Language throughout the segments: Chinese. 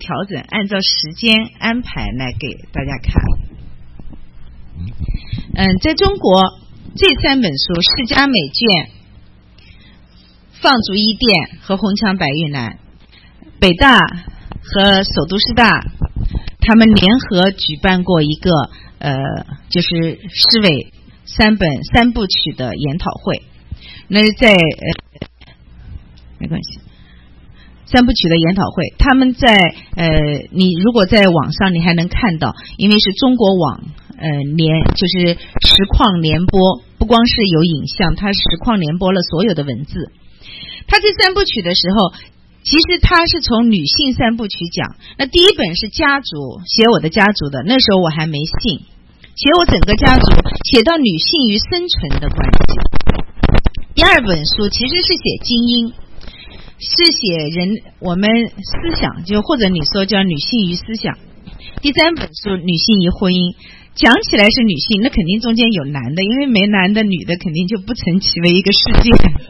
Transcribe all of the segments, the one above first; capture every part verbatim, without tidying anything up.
调整，按照时间安排来给大家看。嗯，在中国这三本书《释迦美卷》、《放逐伊甸》和《红墙白玉兰》，北大和首都师大他们联合举办过一个呃，就是师伟三本三部曲的研讨会。那是在呃，没关系。三部曲的研讨会，他们在呃，你如果在网上你还能看到，因为是中国网呃联就是实况联播，不光是有影像，它实况联播了所有的文字。他这三部曲的时候，其实他是从女性三部曲讲。那第一本是家族，写我的家族的，那时候我还没信，写我整个家族，写到女性与生存的关系。第二本书其实是写精英。是写人我们思想，就或者你说叫女性与思想。第三本书女性与婚姻，讲起来是女性，那肯定中间有男的，因为没男的女的肯定就不成其为一个世界。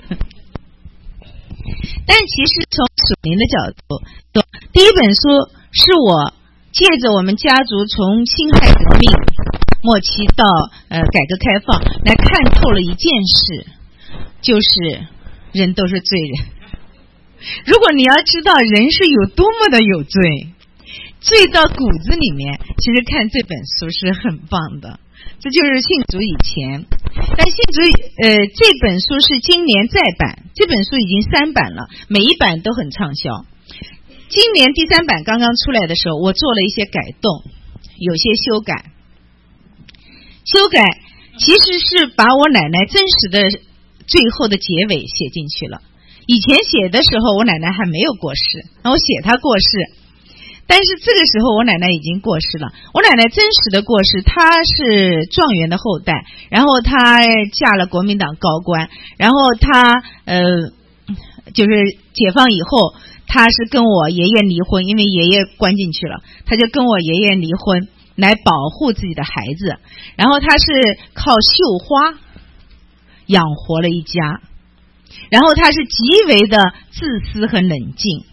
但其实从属灵的角度，第一本书是我借着我们家族从辛亥革命末期到呃改革开放来看透了一件事，就是人都是罪人。如果你要知道人是有多么的有罪，罪到骨子里面，其实看这本书是很棒的。这就是信主以前，但信主呃这本书是今年再版，这本书已经三版了，每一版都很畅销。今年第三版刚刚出来的时候，我做了一些改动，有些修改。修改其实是把我奶奶真实的最后的结尾写进去了。以前写的时候我奶奶还没有过世，然后写她过世，但是这个时候我奶奶已经过世了。我奶奶真实的过世，她是状元的后代，然后她嫁了国民党高官，然后她呃就是解放以后，她是跟我爷爷离婚，因为爷爷关进去了，她就跟我爷爷离婚来保护自己的孩子，然后她是靠绣花养活了一家，然后他是极为的自私和冷静，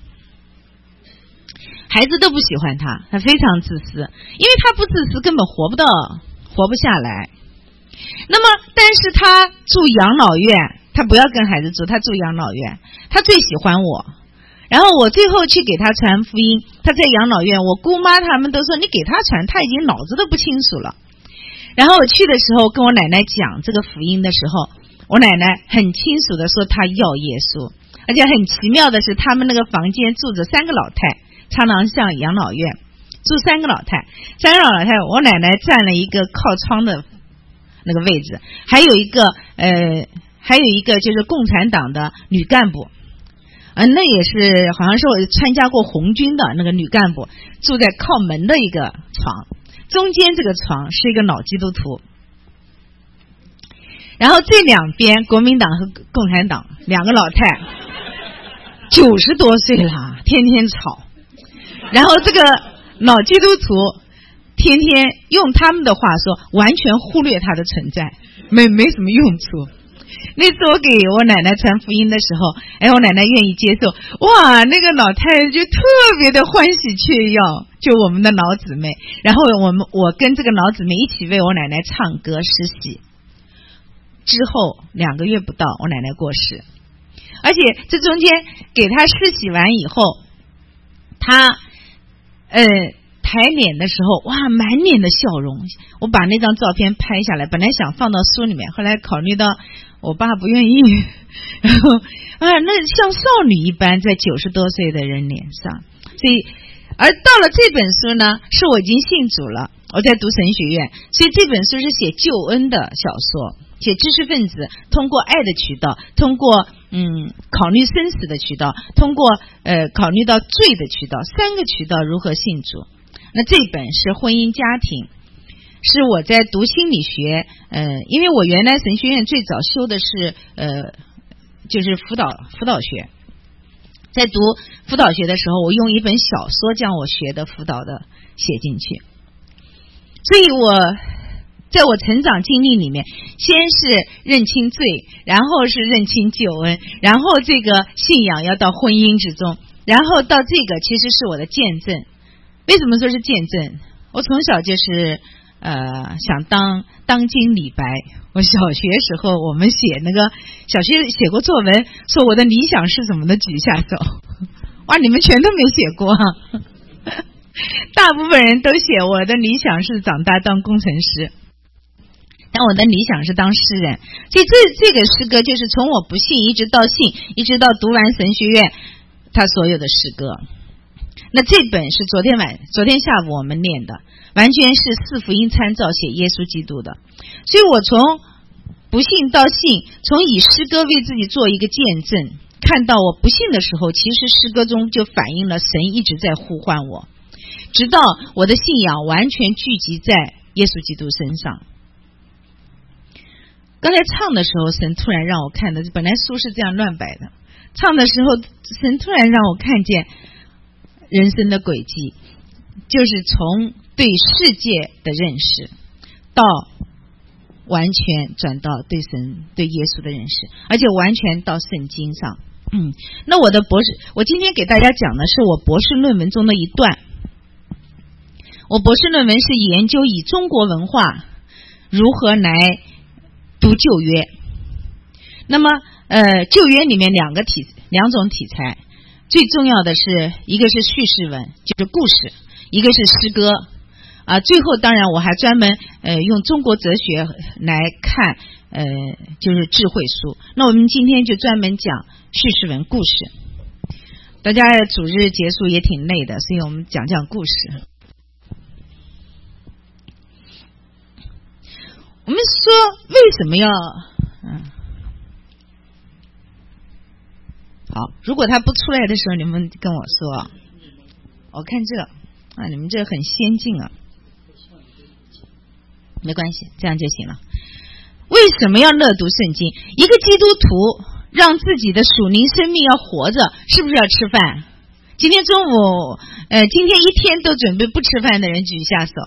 孩子都不喜欢他，他非常自私，因为他不自私根本活不到活不下来。那么但是他住养老院，他不要跟孩子住，他住养老院，他最喜欢我，然后我最后去给他传福音，他在养老院，我姑妈他们都说你给他传，他已经脑子都不清楚了。然后我去的时候跟我奶奶讲这个福音的时候，我奶奶很清楚的说她要耶稣，而且很奇妙的是他们那个房间住着三个老太，苍廊巷养老院住三个老太，三个老太，我奶奶占了一个靠窗的那个位置，还有一个呃，还有一个就是共产党的女干部，呃，那也是好像是我参加过红军的那个女干部，住在靠门的一个床，中间这个床是一个老基督徒。然后这两边国民党和共产党两个老太九十多岁了，天天吵。然后这个老基督徒天天用他们的话说，完全忽略他的存在，没没什么用处。那次我给我奶奶传福音的时候，哎，我奶奶愿意接受，哇，那个老太太就特别的欢喜雀跃，就我们的老姊妹。然后我们我跟这个老姊妹一起为我奶奶唱歌施洗。之后两个月不到，我奶奶过世，而且这中间给她施洗完以后，她呃抬脸的时候，哇，满脸的笑容。我把那张照片拍下来，本来想放到书里面，后来考虑到我爸不愿意，然后啊，那像少女一般在九十多岁的人脸上。所以而到了这本书呢，是我已经信主了，我在读神学院，所以这本书是写救恩的小说，写知识分子通过爱的渠道，通过嗯考虑生死的渠道，通过呃考虑到罪的渠道，三个渠道如何信主。那这本是婚姻家庭，是我在读心理学，呃，因为我原来神学院最早修的是呃就是辅导辅导学，在读辅导学的时候，我用一本小说将我学的辅导的写进去，所以我在我成长经历里面，先是认清罪，然后是认清救恩，然后这个信仰要到婚姻之中， 然后到这个其实是我的见证。为什么说是见证？我从小就是呃想当当今李白。我小学时候我们写那个小学写过作文，说我的理想是什么的，举下手。哇，你们全都没写过啊！大部分人都写我的理想是长大当工程师，但我的理想是当诗人。所以这这个诗歌就是从我不信一直到信，一直到读完神学院，他所有的诗歌。那这本是昨天晚昨天下午我们念的，完全是四福音参照写耶稣基督的。所以我从不信到信，从以诗歌为自己做一个见证，看到我不信的时候，其实诗歌中就反映了神一直在呼唤我，直到我的信仰完全聚集在耶稣基督身上。刚才唱的时候，神突然让我看的，本来书是这样乱摆的，唱的时候神突然让我看见人生的轨迹，就是从对世界的认识到完全转到对神对耶稣的认识，而且完全到圣经上。嗯，那我的博士，我今天给大家讲的是我博士论文中的一段。我博士论文是研究以中国文化如何来读旧约。那么呃，旧约里面两个题两种题材，最重要的是一个是叙事文，就是故事，一个是诗歌啊。最后当然我还专门呃用中国哲学来看呃就是智慧书。那我们今天就专门讲叙事文故事。大家主日结束也挺累的，所以我们讲讲故事。我们说为什么要嗯好，如果他不出来的时候你们跟我说。我看这啊，你们这很先进啊。没关系，这样就行了。为什么要乐读圣经？一个基督徒让自己的属灵生命要活着，是不是要吃饭？今天中午呃，今天一天都准备不吃饭的人举一下手。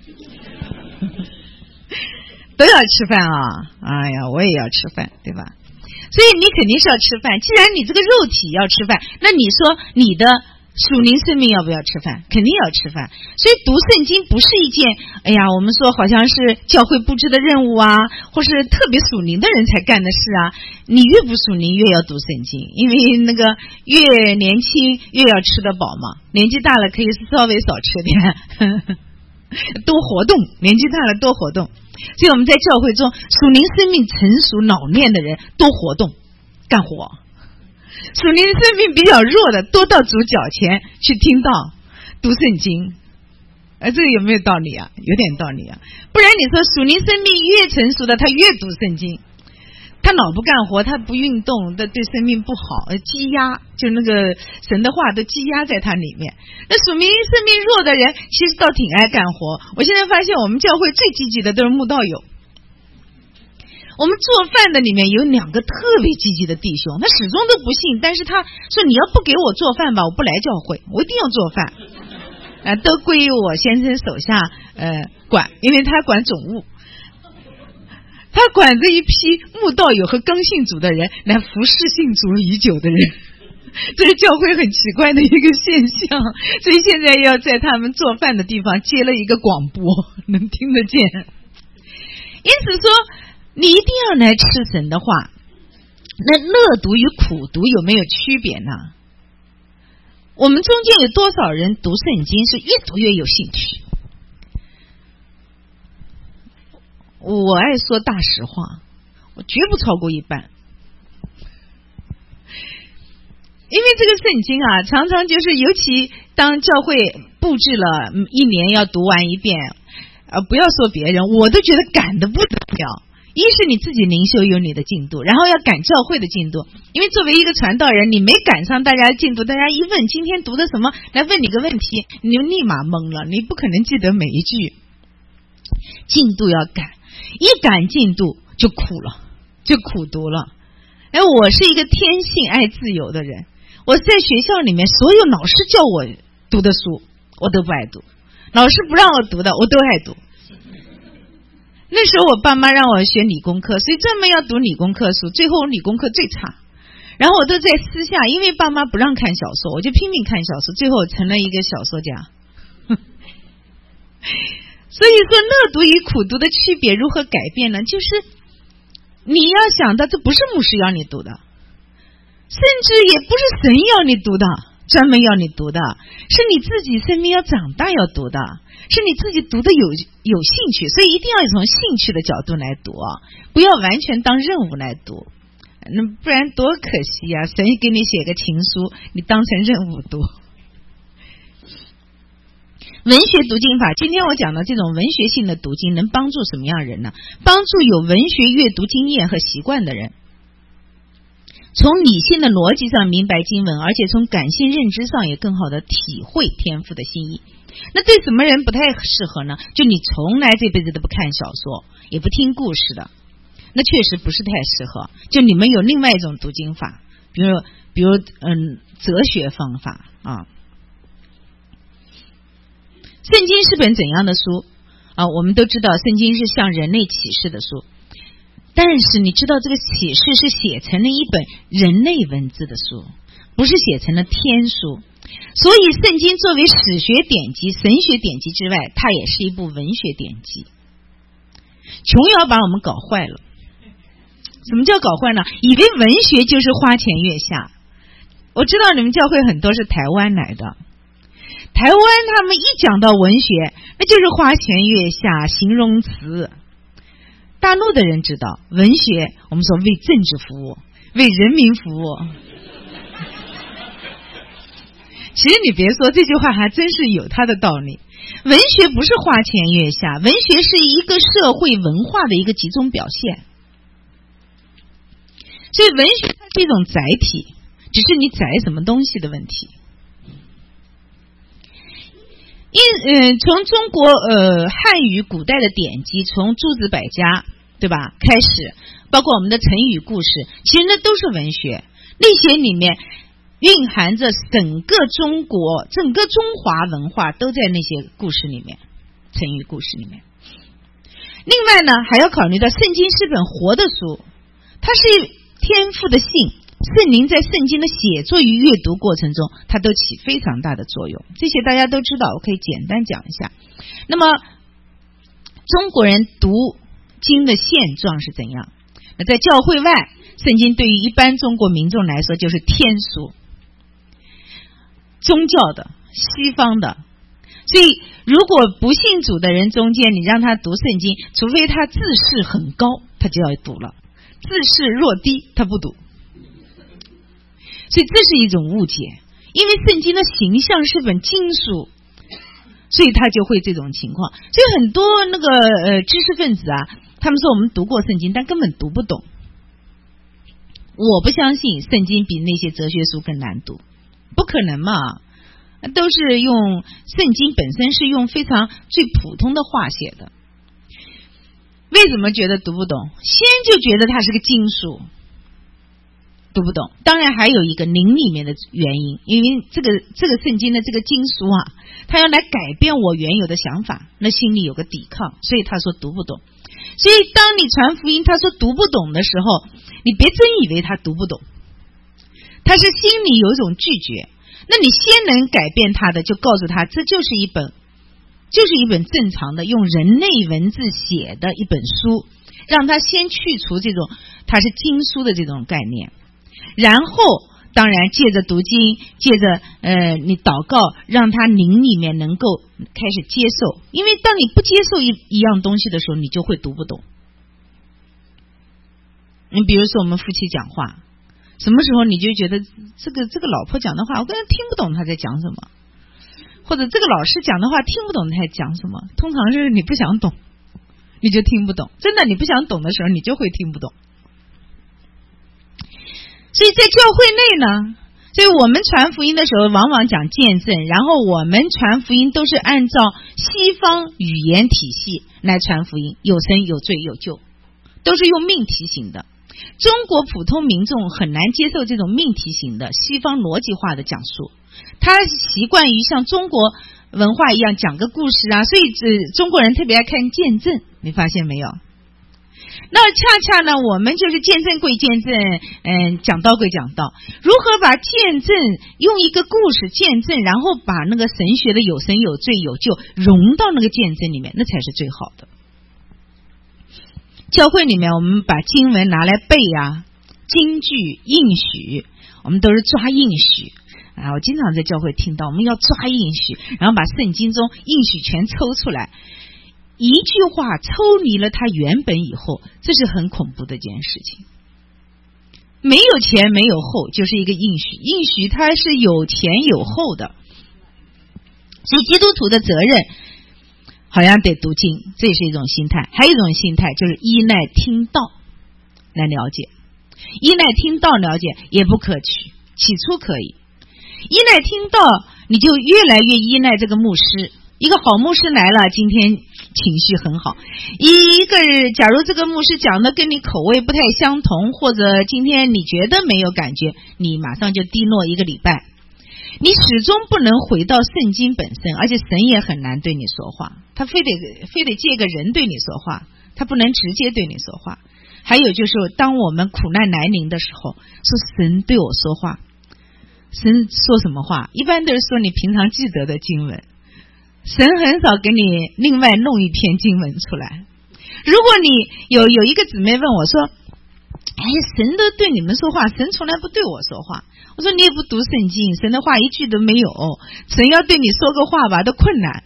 都要吃饭啊！哎呀，我也要吃饭，对吧？所以你肯定是要吃饭。既然你这个肉体要吃饭，那你说你的属灵生命要不要吃饭？肯定要吃饭。所以读圣经不是一件哎呀我们说好像是教会布置的任务啊，或是特别属灵的人才干的事啊。你越不属灵越要读圣经，因为那个越年轻越要吃得饱嘛，年纪大了可以稍微少吃点多活动，年纪大了多活动。所以我们在教会中，属灵生命成熟老练的人多活动干活，属灵生命比较弱的多到主脚前去听道读圣经。呃，这个有没有道理啊？有点道理啊。不然你说属灵生命越成熟的他越读圣经，他老不干活，他不运动，对生命不好，积压，就那个神的话都积压在他里面。那属灵生命弱的人其实倒挺爱干活。我现在发现我们教会最积极的都是慕道友。我们做饭的里面有两个特别积极的弟兄，他始终都不信，但是他说你要不给我做饭吧，我不来教会，我一定要做饭。呃，都归于我先生手下呃管，因为他管总务。他管着一批慕道友和刚信主的人来服侍信主已久的人，这是教会很奇怪的一个现象。所以现在要在他们做饭的地方接了一个广播，能听得见。因此说你一定要来吃神的话。那乐读与苦读有没有区别呢？我们中间有多少人读圣经是越读越有兴趣？我爱说大实话，我绝不超过一半。因为这个圣经啊，常常就是尤其当教会布置了一年要读完一遍，呃，不要说别人，我都觉得赶得不得了。一是你自己灵修有你的进度，然后要赶教会的进度。因为作为一个传道人，你没赶上大家的进度，大家一问今天读的什么，来问你个问题，你就立马懵了，你不可能记得每一句。进度要赶，一赶进度就苦了，就苦读了。哎，我是一个天性爱自由的人，我在学校里面所有老师叫我读的书我都不爱读，老师不让我读的我都爱读。那时候我爸妈让我学理工科，所以专门要读理工科书，最后我理工科最差。 然后我都在私下，因为爸妈不让看小说，我就拼命看小说，最后成了一个小说家。所以说乐读与苦读的区别如何改变呢？就是你要想到这不是牧师要你读的，甚至也不是神要你读的，专门要你读的，是你自己生命要长大要读的，是你自己读的有有兴趣，所以一定要从兴趣的角度来读啊，不要完全当任务来读，那不然多可惜啊！神给你写个情书，你当成任务读。文学读经法，今天我讲的这种文学性的读经能帮助什么样的人呢？帮助有文学阅读经验和习惯的人，从理性的逻辑上明白经文，而且从感性认知上也更好的体会天父的心意。那对什么人不太适合呢？就你从来这辈子都不看小说也不听故事的，那确实不是太适合。就你们有另外一种读经法，比如比如嗯哲学方法啊。圣经是本怎样的书啊？我们都知道圣经是向人类启示的书，但是你知道这个启示是写成了一本人类文字的书，不是写成了天书。所以圣经作为史学典籍、神学典籍之外，它也是一部文学典籍。琼瑶把我们搞坏了。什么叫搞坏呢？以为文学就是花前月下。我知道你们教会很多是台湾来的，台湾他们一讲到文学，那就是花前月下形容词。大陆的人知道文学，我们说为政治服务，为人民服务。其实你别说，这句话还真是有它的道理。文学不是花前月下，文学是一个社会文化的一个集中表现。所以文学它是一种载体，只是你载什么东西的问题。因呃，从中国呃汉语古代的典籍，从诸子百家对吧开始，包括我们的成语故事，其实那都是文学。那些里面蕴含着整个中国、整个中华文化都在那些故事里面，成语故事里面。另外呢，还要考虑到圣经是本活的书，它是天父的信，圣灵在圣经的写作与阅读过程中，它都起非常大的作用。这些大家都知道，我可以简单讲一下。那么中国人读经的现状是怎样？那在教会外，圣经对于一般中国民众来说就是天书，宗教的、西方的。所以如果不信主的人中间，你让他读圣经，除非他自视很高，他就要读了；自视弱低，他不读。所以这是一种误解，因为圣经的形象是本经书，所以他就会这种情况。所以很多那个呃知识分子啊，他们说我们读过圣经，但根本读不懂。我不相信圣经比那些哲学书更难读，不可能嘛，都是用圣经本身是用非常最普通的话写的。为什么觉得读不懂？先就觉得它是个经书，读不懂。当然还有一个灵里面的原因，因为这个这个圣经的这个经书啊，它要来改变我原有的想法，那心里有个抵抗，所以他说读不懂。所以当你传福音他说读不懂的时候，你别真以为他读不懂，他是心里有一种拒绝。那你先能改变他的，就告诉他这就是一本就是一本正常的用人类文字写的一本书，让他先去除这种它是经书的这种概念，然后当然借着读经，借着呃你祷告，让他灵里面能够开始接受。因为当你不接受一一样东西的时候，你就会读不懂。你比如说我们夫妻讲话，什么时候你就觉得这个这个老婆讲的话我根本听不懂他在讲什么，或者这个老师讲的话听不懂他在讲什么，通常是你不想懂你就听不懂，真的你不想懂的时候你就会听不懂。所以在教会内呢，所以我们传福音的时候往往讲见证，然后我们传福音都是按照西方语言体系来传福音，有神有罪有救，都是用命题型的。中国普通民众很难接受这种命题型的西方逻辑化的讲述，他习惯于像中国文化一样讲个故事啊，所以、呃、中国人特别爱看见证，你发现没有？ 那恰恰呢，我们就是见证归见证，嗯，讲道归讲道。如何把见证用一个故事见证，然后把那个神学的有神有罪有救融到那个见证里面，那才是最好的。教会里面，我们把经文拿来背啊，金句应许，我们都是抓应许啊。我经常在教会听到，我们要抓应许，然后把圣经中应许全抽出来。一句话抽离了它原本以后，这是很恐怖的一件事情。没有前没有后，就是一个应许，应许它是有前有后的。所以基督徒的责任好像得读经，这是一种心态。还有一种心态就是依赖听道来了解，依赖听道了解也不可取，起初可以依赖听道，你就越来越依赖这个牧师。一个好牧师来了，今天情绪很好。一个假如这个牧师讲的跟你口味不太相同，或者今天你觉得没有感觉，你马上就低落一个礼拜。你始终不能回到圣经本身，而且神也很难对你说话，他非得非得借个人对你说话，他不能直接对你说话。还有就是当我们苦难来临的时候，说神对我说话，神说什么话？一般都是说你平常记得的经文，神很少给你另外弄一篇经文出来。如果你有有一个姊妹问我说，哎，神都对你们说话，神从来不对我说话。我说你也不读圣经，神的话一句都没有，神要对你说个话吧都困难。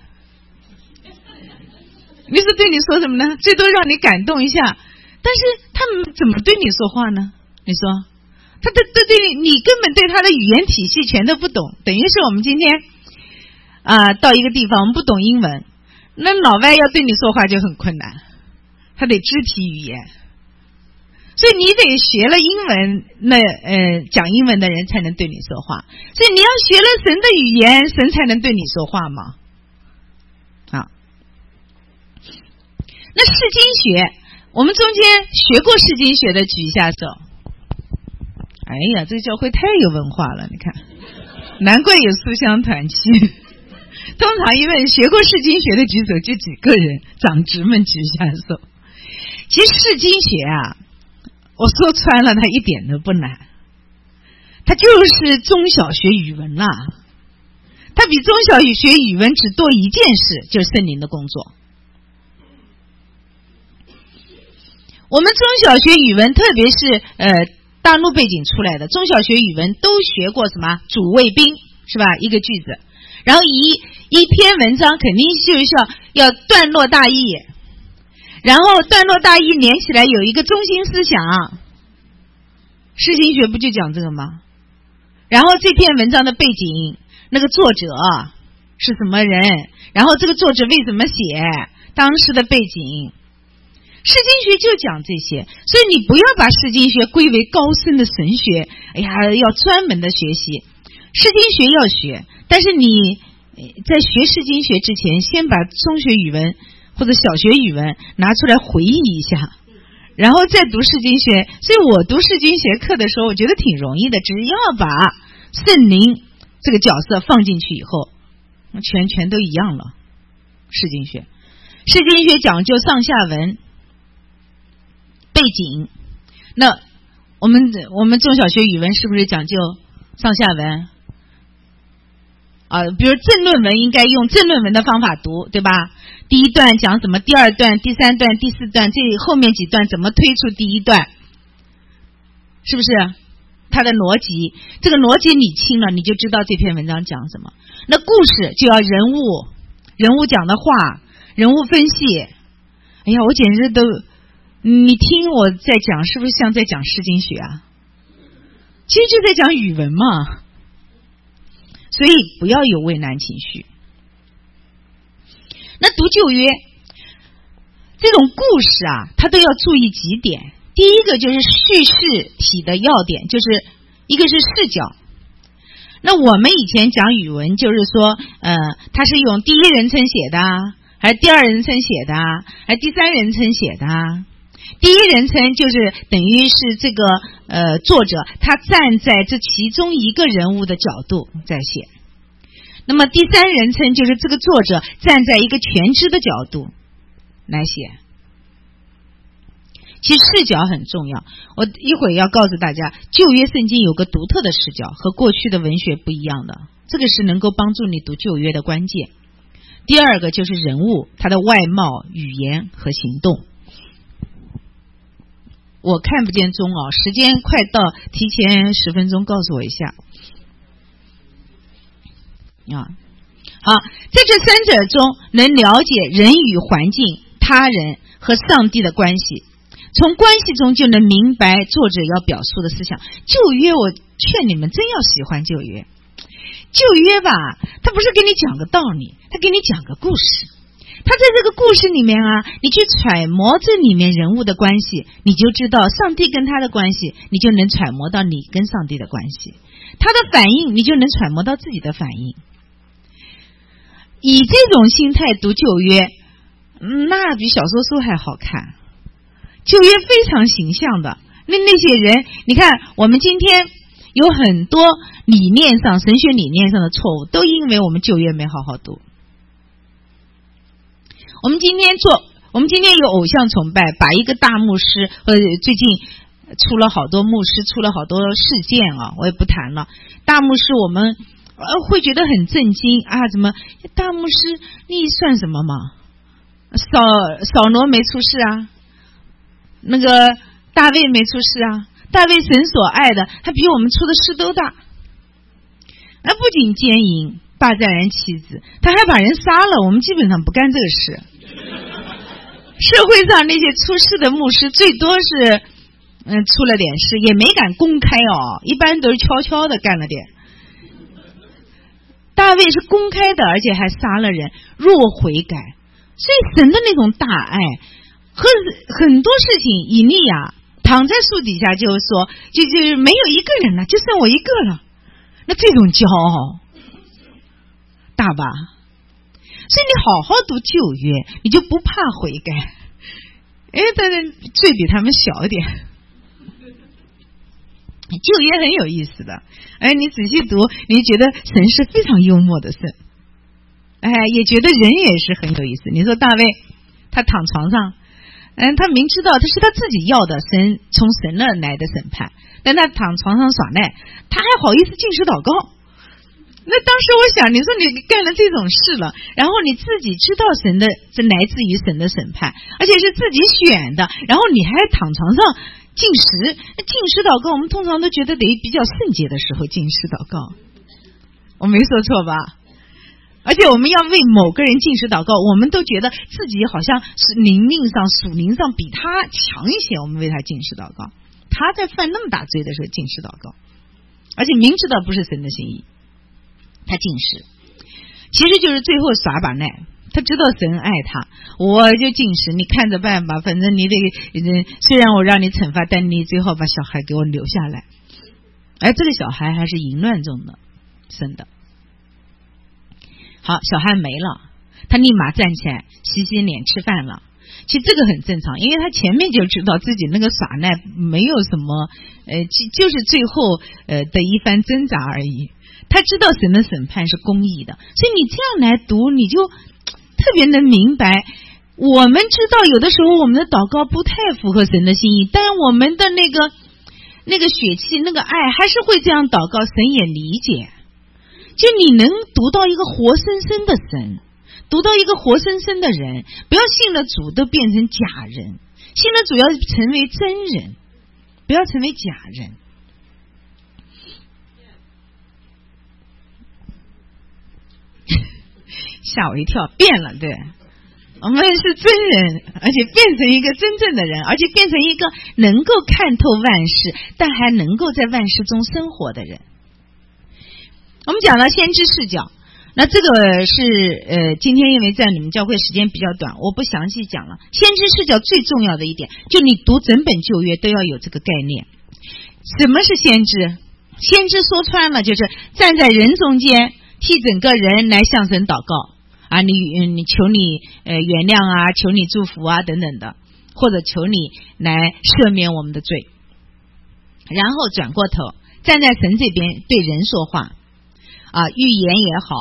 你说对你说什么呢？最多让你感动一下，但是他们怎么对你说话呢？你说他对对对你根本对他的语言体系全都不懂，等于是我们今天啊、呃，到一个地方我们不懂英文，那老外要对你说话就很困难，他得肢体语言。所以你得学了英文，那呃讲英文的人才能对你说话。所以你要学了神的语言，神才能对你说话嘛。啊，那释经学，我们中间学过释经学的举一下手。哎呀，这个教会太有文化了，你看，难怪有书香团契。通常一问学过释经学的举手，就几个人，长职们举一下手。其实释经学啊，我说穿了，它一点都不难，它就是中小学语文啦。它比中小学语文只多一件事，就是圣灵的工作。我们中小学语文，特别是呃大陆背景出来的中小学语文，都学过什么主谓宾，是吧？一个句子，然后一一篇文章肯定就是要要段落大意。然后段落大意连起来有一个中心思想，释经学不就讲这个吗？然后这篇文章的背景，那个作者是什么人，然后这个作者为什么写，当时的背景，释经学就讲这些。所以你不要把释经学归为高深的神学，哎呀，要专门的学习。释经学要学，但是你在学释经学之前，先把中学语文或者小学语文拿出来回忆一下，然后再读释经学。所以我读释经学课的时候，我觉得挺容易的，只要把圣灵这个角色放进去以后，全全都一样了。释经学，释经学讲究上下文背景，那我们我们中小学语文是不是讲究上下文啊？比如正论文应该用正论文的方法读，对吧？第一段讲什么，第二段、第三段、第四段，这后面几段怎么推出第一段，是不是？它的逻辑，这个逻辑理清了，你就知道这篇文章讲什么。那故事就要人物，人物讲的话，人物分析。哎呀，我简直都，你听我在讲，是不是像在讲释经学啊？其实就在讲语文嘛。所以不要有畏难情绪。那读旧约这种故事啊，它都要注意几点。第一个就是叙事体的要点，就是一个是视角。那我们以前讲语文就是说呃，它是用第一人称写的啊，还是第二人称写的啊，还是第三人称写的啊。第一人称就是等于是这个呃作者他站在这其中一个人物的角度在写，那么第三人称就是这个作者站在一个全知的角度来写。 其实视角很重要，我一会儿要告诉大家，旧约圣经有个独特的视角，和过去的文学不一样的，这个是能够帮助你读旧约的关键。第二个就是人物，他的外貌、语言和行动。我看不见钟哦，时间快到，提前十分钟告诉我一下。啊，好，在这三者中能了解人与环境、他人和上帝的关系，从关系中就能明白作者要表述的思想。旧约，我劝你们真要喜欢旧约。旧约吧，他不是给你讲个道理，他给你讲个故事。他在这个故事里面啊，你去揣摩这里面人物的关系，你就知道上帝跟他的关系，你就能揣摩到你跟上帝的关系。他的反应，你就能揣摩到自己的反应。以这种心态读旧约，那比小说书还好看。旧约非常形象的，那那些人，你看我们今天有很多理念上、神学理念上的错误，都因为我们旧约没好好读。我们今天做，我们今天有偶像崇拜，把一个大牧师，呃，最近出了好多牧师，出了好多事件啊，我也不谈了。大牧师我们呃会觉得很震惊啊，怎么大牧师你算什么嘛？扫扫罗没出事啊，那个大卫没出事啊，大卫神所爱的，他比我们出的事都大。那不仅奸淫霸占人妻子，他还把人杀了，我们基本上不干这个事。社会上那些出事的牧师最多是嗯出了点事，也没敢公开哦，一般都是悄悄的干了点。大卫是公开的，而且还杀了人，若悔改。所以神的那种大爱和很多事情，以利亚躺在树底下就是说，就就没有一个人了，就剩我一个了。那这种骄傲大吧？所以你好好读旧约，你就不怕悔改。哎，但是罪比他们小一点。旧约很有意思的，哎，你仔细读，你觉得神是非常幽默的神，哎，也觉得人也是很有意思。你说大卫，他躺床上，嗯，他明知道这是他自己要的，神从神那来的审判，但他躺床上耍赖，他还好意思禁食祷告。那当时我想，你说你干了这种事了，然后你自己知道神的这来自于神的审判，而且是自己选的，然后你还躺床上禁食。禁食祷告我们通常都觉得得比较圣洁的时候禁食祷告，我没说错吧？而且我们要为某个人禁食祷告，我们都觉得自己好像是灵命上属灵上比他强一些，我们为他禁食祷告。他在犯那么大罪的时候禁食祷告，而且明知道不是神的心意，他禁食，其实就是最后耍把赖。他知道神爱他，我就禁食，你看着办吧，反正你得，虽然我让你惩罚，但你最后把小孩给我留下来。而这个小孩还是淫乱中的生的。好，小孩没了，他立马站起来洗洗脸吃饭了。其实这个很正常，因为他前面就知道自己那个耍赖没有什么，呃，就是最后呃的一番挣扎而已。他知道神的审判是公义的，所以你这样来读，你就特别能明白。我们知道有的时候我们的祷告不太符合神的心意，但我们的那个那个血气那个爱还是会这样祷告，神也理解。就你能读到一个活生生的神，读到一个活生生的人，不要信了主都变成假人，信了主要成为真人，不要成为假人。吓我一跳，变了，对，我们是真人，而且变成一个真正的人，而且变成一个能够看透万事，但还能够在万事中生活的人。我们讲了先知视角，那这个是呃，今天因为在你们教会时间比较短，我不详细讲了。先知视角最重要的一点，就你读整本旧约都要有这个概念。什么是先知？先知说穿了就是站在人中间，替整个人来向神祷告啊，你你求你呃原谅啊，求你祝福啊等等的，或者求你来赦免我们的罪，然后转过头站在神这边对人说话啊，预言也好，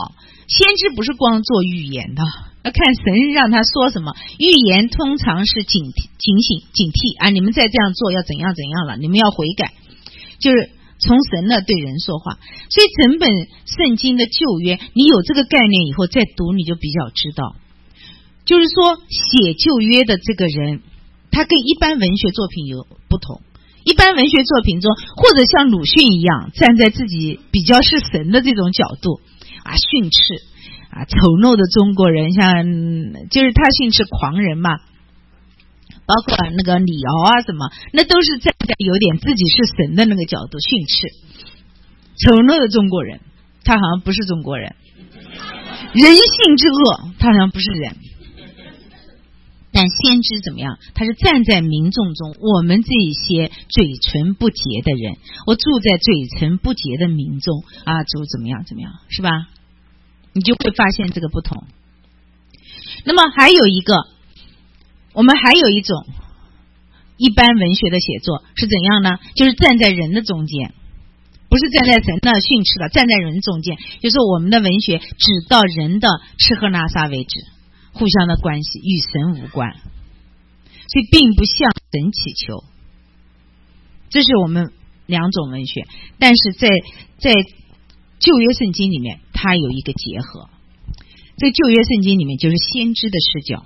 先知不是光做预言的，要看神让他说什么。预言通常是警警醒警惕啊，你们再这样做要怎样怎样了，你们要悔改，就是从神那对人说话。所以整本圣经的旧约，你有这个概念以后再读，你就比较知道，就是说写旧约的这个人，他跟一般文学作品有不同。一般文学作品中，或者像鲁迅一样站在自己比较是神的这种角度啊，训斥啊丑陋的中国人，像就是他训斥狂人嘛，包括那个李敖啊什么，那都是站在有点自己是神的那个角度训斥丑陋的中国人，他好像不是中国人，人性之恶他好像不是人。但先知怎么样？他是站在民众中，我们这一些嘴唇不洁的人，我住在嘴唇不洁的民众啊，主怎么样怎么样，是吧？你就会发现这个不同。那么还有一个，我们还有一种一般文学的写作是怎样呢？就是站在人的中间，不是站在神那训斥的，站在人中间，就是我们的文学只到人的吃喝拉撒为止，互相的关系与神无关，所以并不向神祈求。这是我们两种文学，但是在在旧约圣经里面它有一个结合。在旧约圣经里面就是先知的视角。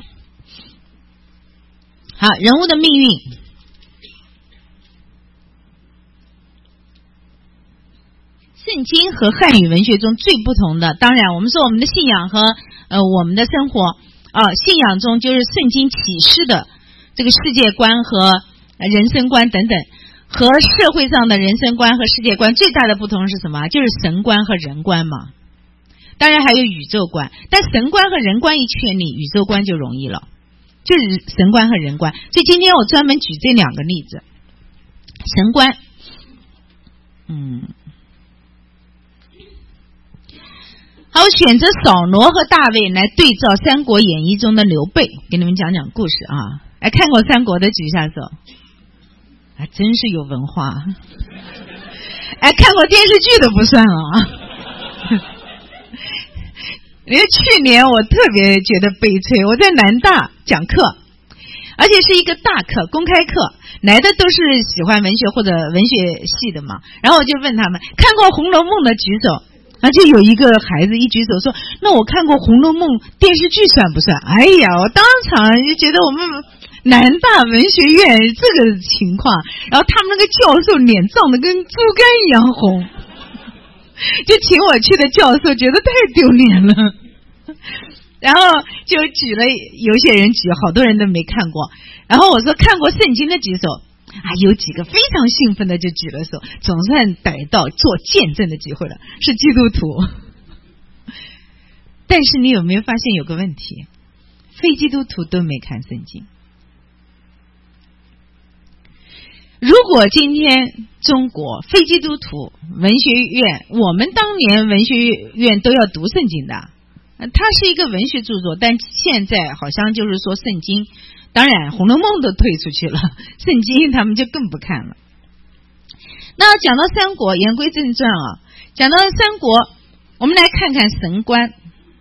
好，人物的命运，圣经和汉语文学中最不同的，当然我们说我们的信仰和呃我们的生活啊、呃，信仰中就是圣经启示的这个世界观和人生观等等，和社会上的人生观和世界观最大的不同是什么？就是神观和人观嘛。当然还有宇宙观，但神观和人观一确立，宇宙观就容易了，就是神观和人观。所以今天我专门举这两个例子。神观，嗯。好，我选择扫罗和大卫来对照《三国演义》中的刘备，给你们讲讲故事啊。哎，看过三国的举一下手，还真是有文化。哎，看过电视剧的不算了啊。因为去年我特别觉得悲催，我在南大讲课，而且是一个大课，公开课，来的都是喜欢文学或者文学系的嘛。然后我就问他们，看过《红楼梦》的举手。而且有一个孩子一举手说，那我看过《红楼梦》电视剧算不算？哎呀，我当场就觉得我们南大文学院这个情况，然后他们那个教授脸涨得跟猪肝一样红，就请我去的教授觉得太丢脸了。然后就举了，有些人举，好多人都没看过。然后我说看过圣经的举手。啊，有几个非常兴奋的就举了手，总算逮到做见证的机会了，是基督徒。但是你有没有发现有个问题？非基督徒都没看圣经。如果今天中国非基督徒文学院，我们当年文学院都要读圣经的，它是一个文学著作，但现在好像就是说圣经，当然《红楼梦》都退出去了，圣经他们就更不看了。那讲到三国，言归正传啊，讲到三国，我们来看看神观。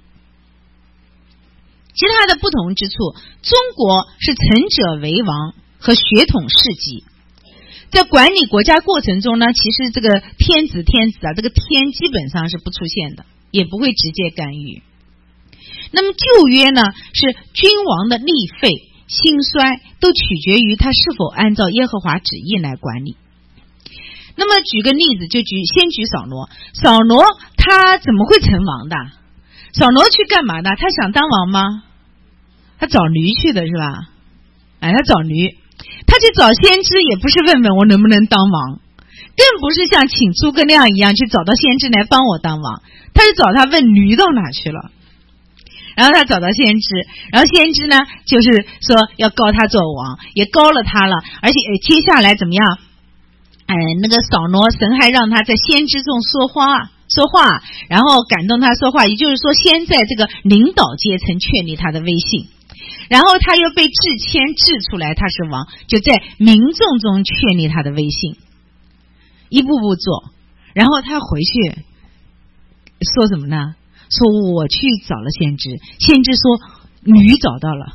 其他的不同之处，中国是成者为王和血统世袭，在管理国家过程中呢，其实这个天子天子啊，这个天基本上是不出现的，也不会直接干预。那么旧约呢，是君王的力废兴衰都取决于他是否按照耶和华旨意来管理。那么举个例子，就举先举扫罗。扫罗他怎么会成王的？扫罗去干嘛的？他想当王吗？他找驴去的是吧？哎，他找驴，他去找先知也不是问问我能不能当王，更不是像请诸葛亮一样去找到先知来帮我当王，他是找他问驴到哪去了。然后他找到先知，然后先知呢就是说要膏他做王，也膏了他了，而且接下来怎么样？哎，那个扫罗神还让他在先知中说话说话，然后感动他说话，也就是说先在这个领导阶层确立他的威信，然后他又被制签制出来他是王，就在民众中确立他的威信，一步步做，然后他回去说什么呢？ 说我去找了先知，先知说女找到了。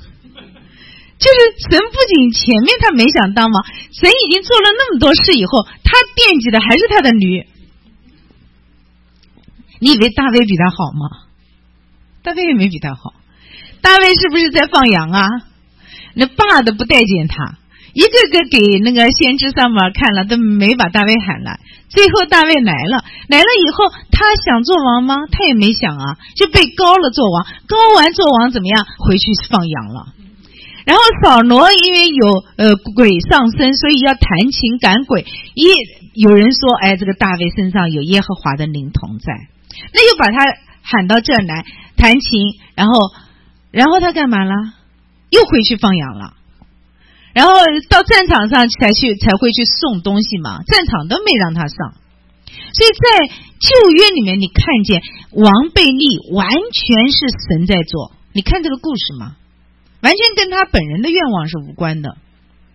就是神不仅前面他没想当王，神已经做了那么多事以后，他惦记的还是他的女。你以为大卫比他好吗？大卫也没比他好。大卫是不是在放羊啊？那爸都不待见他，一个个给那个先知撒母耳看了，都没把大卫喊来。最后大卫来了，来了以后他想做王吗？他也没想啊，就被膏了做王，膏完做王怎么样？回去放羊了。然后扫罗因为有呃鬼上身，所以要弹琴赶鬼。一有人说，哎，这个大卫身上有耶和华的灵同在，那又把他喊到这儿来弹琴，然后然后他干嘛了？又回去放羊了。然后到战场上才去才会去送东西嘛，战场都没让他上。所以在旧约里面，你看见王被立完全是神在做。你看这个故事吗？完全跟他本人的愿望是无关的。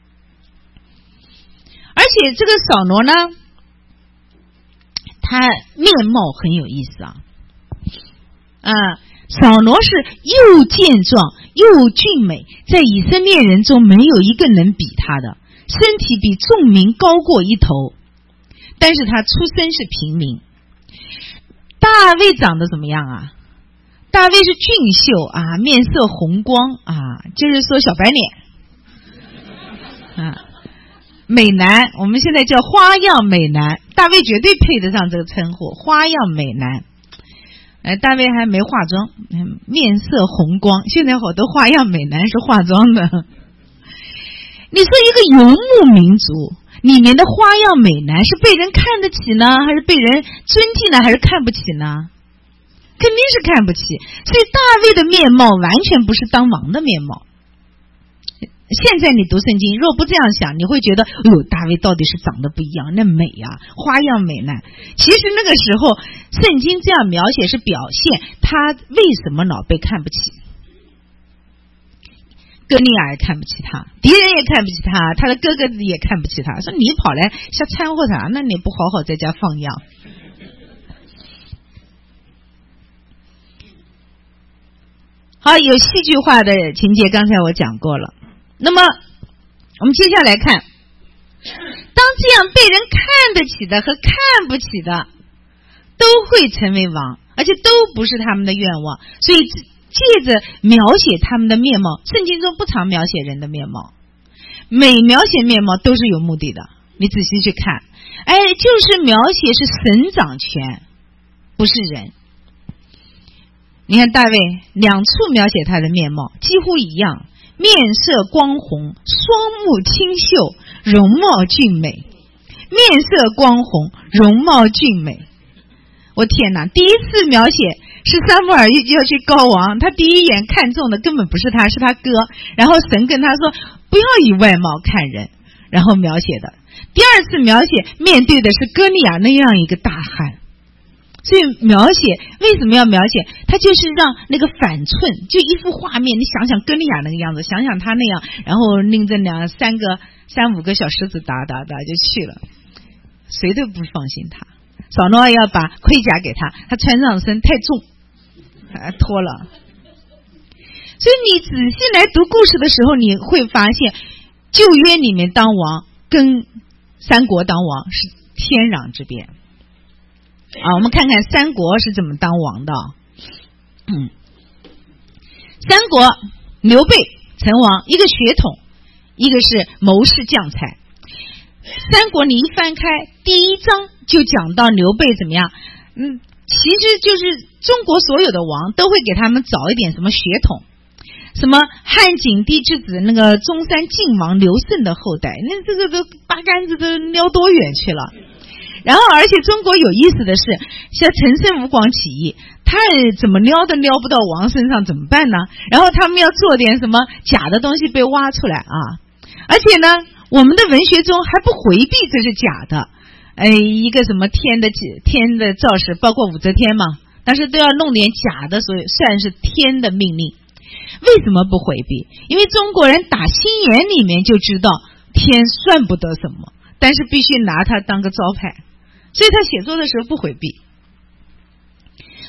而且这个扫罗呢，他面貌很有意思啊。啊，扫罗是又健壮又俊美，在以色列人中没有一个能比他的，身体比众民高过一头，但是他出身是平民。大卫长得怎么样啊？大卫是俊秀啊，面色红光啊，就是说小白脸啊，美男，我们现在叫花样美男。大卫绝对配得上这个称呼，花样美男。哎，大卫还没化妆，面色红光。现在好多花样美男是化妆的。你说一个游牧民族里面的花样美男是被人看得起呢，还是被人尊敬呢，还是看不起呢？肯定是看不起。所以大卫的面貌完全不是当王的面貌。现在你读圣经，若不这样想，你会觉得，哎呦，大卫到底是长得不一样，那美啊，花样美男。其实那个时候，圣经这样描写是表现他为什么老被看不起。哥利亚也看不起他，敌人也看不起他，他的哥哥也看不起他，说你跑来瞎掺和啥？那你不好好在家放羊。好，有戏剧化的情节，刚才我讲过了。那么我们接下来看，当这样被人看得起的和看不起的都会成为王，而且都不是他们的愿望，所以借着描写他们的面貌，圣经中不常描写人的面貌，每描写面貌都是有目的的。你仔细去看，哎，就是描写是神掌权，不是人。你看大卫两处描写他的面貌几乎一样，面色光红，双目清秀，容貌俊美。面色光红，容貌俊美。我天哪，第一次描写是撒母耳要去膏王，他第一眼看中的根本不是他，是他哥。然后神跟他说不要以外貌看人，然后描写的。第二次描写面对的是歌利亚那样一个大汉。所以描写为什么要描写？他就是让那个反寸，就一幅画面，你想想歌利亚那个样子，想想他那样，然后拎着两三个三五个小狮子打打打就去了，谁都不放心他。扫罗要把盔甲给他，他穿上身太重，还脱了。所以你仔细来读故事的时候，你会发现旧约里面当王跟三国当王是天壤之别。啊，我们看看三国是怎么当王的。嗯，三国刘备成王，一个血统，一个是谋士将才。三国你一翻开第一章就讲到刘备怎么样，嗯，其实就是中国所有的王都会给他们找一点什么血统，什么汉景帝之子那个中山靖王刘胜的后代，那这个都八竿子都撩多远去了。然后而且中国有意思的是，像陈胜吴广起义，他怎么撩都撩不到王身上，怎么办呢？然后他们要做点什么假的东西被挖出来啊。而且呢，我们的文学中还不回避这是假的，呃，一个什么天的天的造势，包括武则天嘛，但是都要弄点假的，所以算是天的命令。为什么不回避？因为中国人打心眼里面就知道天算不得什么，但是必须拿它当个招牌，所以他写作的时候不回避。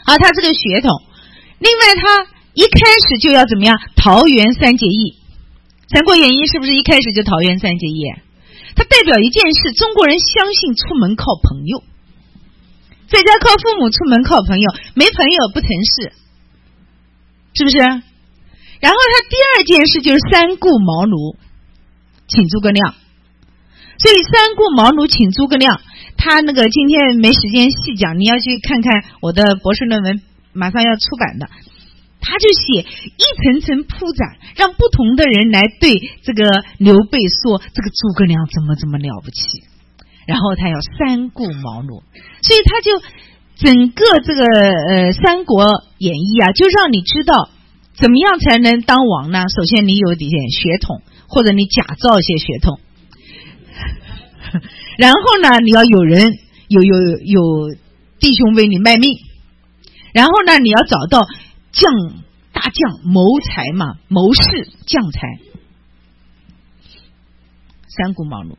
好，他是个血统。另外他一开始就要怎么样？桃园三结义。三国演义是不是一开始就桃园三结义？它代表一件事，中国人相信出门靠朋友，在家靠父母，出门靠朋友，没朋友不成事，是不是？然后他第二件事就是三顾茅庐请诸葛亮。所以三顾茅庐请诸葛亮，他那个今天没时间细讲，你要去看看我的博士论文，马上要出版的。他就写一层层铺展，让不同的人来对这个刘备说这个诸葛亮怎么怎么了不起，然后他要三顾茅庐，所以他就整个这个呃《三国演义》啊，就让你知道怎么样才能当王呢？首先你有点血统，或者你假造一些血统，然后呢你要有人有有有弟兄为你卖命，然后呢你要找到将大将谋才嘛，谋士将才，三顾茅庐。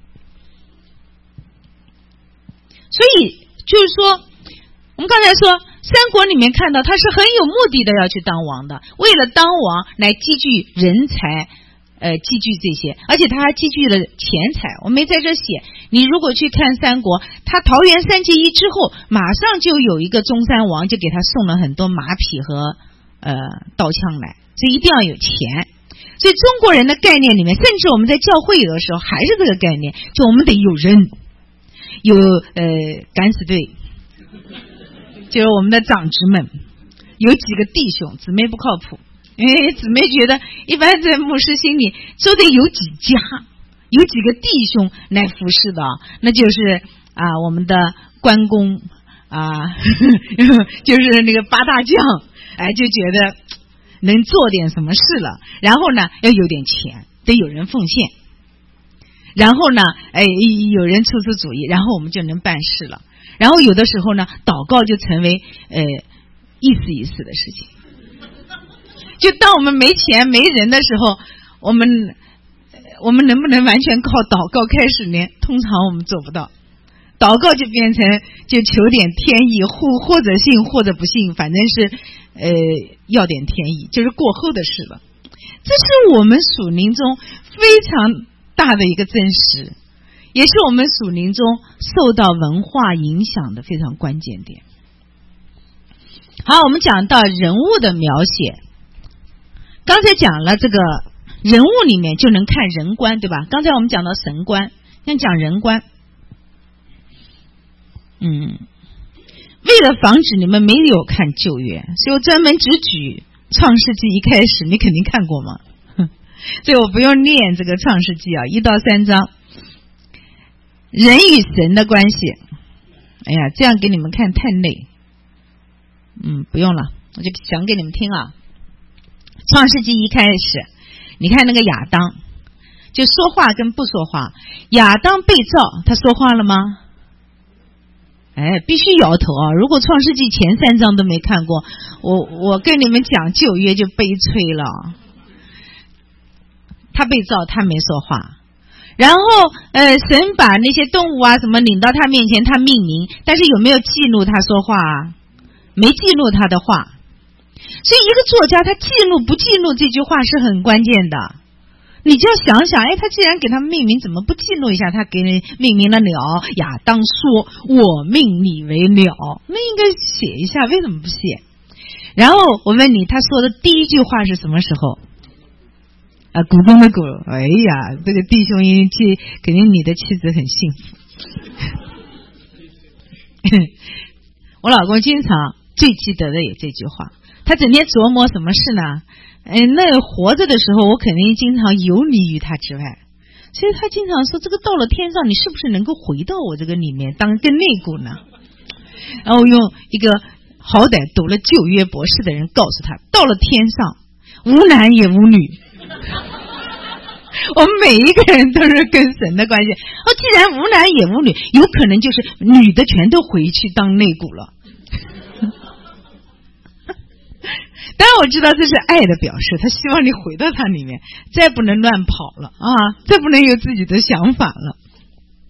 所以就是说，我们刚才说三国里面看到他是很有目的的要去当王的，为了当王来积聚人才，呃，积聚这些，而且他还积聚了钱财。我没在这写，你如果去看三国，他桃园三结义之后，马上就有一个中山王就给他送了很多马匹和呃，刀枪来，所以一定要有钱。所以中国人的概念里面，甚至我们在教会有的时候还是这个概念，就我们得有人，有呃敢死队，就是我们的长职们，有几个弟兄姊妹不靠谱，因为姊妹觉得一般在牧师心里就得有几家，有几个弟兄来服侍的，那就是啊我们的关公啊，就是那个八大将。哎，就觉得能做点什么事了，然后呢，要有点钱，得有人奉献，然后呢，哎，有人出出主意，然后我们就能办事了。然后有的时候呢，祷告就成为呃意思意思的事情。就当我们没钱没人的时候，我们我们能不能完全靠祷告开始呢？通常我们做不到。祷告就变成就求点天意，或或者信或者不信，反正是呃要点天意，就是过后的事了。这是我们属灵中非常大的一个真实，也是我们属灵中受到文化影响的非常关键点。好，我们讲到人物的描写，刚才讲了这个人物里面就能看人观，对吧？刚才我们讲到神观，现在讲人观。嗯，为了防止你们没有看旧约，所以我专门只举创世纪一开始，你肯定看过吗？所以我不用念这个创世纪啊，一到三章，人与神的关系。哎呀，这样给你们看太累。嗯，不用了，我就讲给你们听啊。创世纪一开始，你看那个亚当，就说话跟不说话。亚当被造，他说话了吗？哎，必须摇头啊！如果创世纪前三章都没看过，我我跟你们讲旧约就悲催了。他被造，他没说话。然后呃，神把那些动物啊什么领到他面前，他命名，但是有没有记录他说话啊？没记录他的话。所以一个作家他记录不记录这句话是很关键的。你就要想想，哎，他既然给他命名，怎么不记录一下？他给你命名了鸟，亚当说：“我命你为鸟。”那应该写一下，为什么不写？然后我问你，他说的第一句话是什么时候？啊，股东的股。哎呀，这个弟兄一妻，肯定你的妻子很幸福。我老公经常最记得的也这句话，他整天琢磨什么事呢？哎，那活着的时候，我肯定经常游离于他之外，所以他经常说：“这个到了天上，你是不是能够回到我这个里面当个内骨呢？”然后用一个好歹读了旧约博士的人告诉他：“到了天上，无男也无女。”我们每一个人都是跟神的关系。哦，既然无男也无女，有可能就是女的全都回去当内骨了。当然我知道这是爱的表示，他希望你回到他里面，再不能乱跑了啊，再不能有自己的想法了。